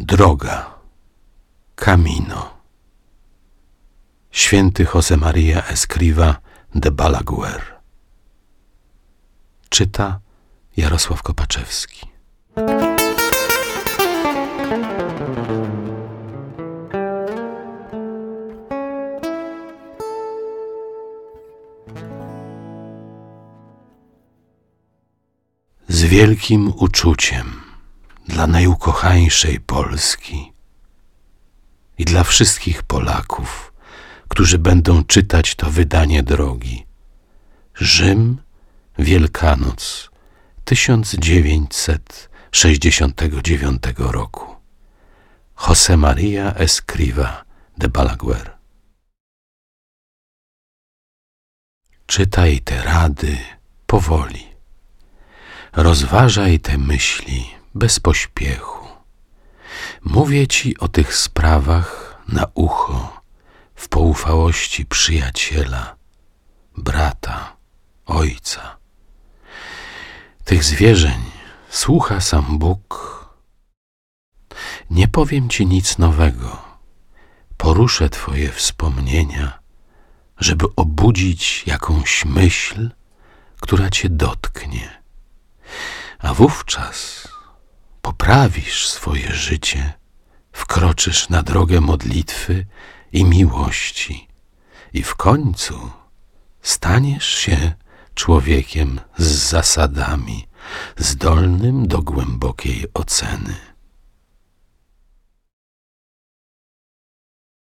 Droga, Camino. Święty Josemaria Escrivá de Balaguer. Czyta Jarosław Kopaczewski. Z wielkim uczuciem dla najukochańszej Polski i dla wszystkich Polaków, którzy będą czytać to wydanie drogi. Rzym, Wielkanoc 1969 roku. Josemaria Escrivá de Balaguer. Czytaj te rady powoli. Rozważaj te myśli bez pośpiechu. Mówię ci o tych sprawach na ucho, w poufałości przyjaciela, brata, ojca. Tych zwierzeń słucha sam Bóg. Nie powiem ci nic nowego. Poruszę twoje wspomnienia, żeby obudzić jakąś myśl, która cię dotknie. A wówczas poprawisz swoje życie, wkroczysz na drogę modlitwy i miłości i w końcu staniesz się człowiekiem z zasadami, zdolnym do głębokiej oceny.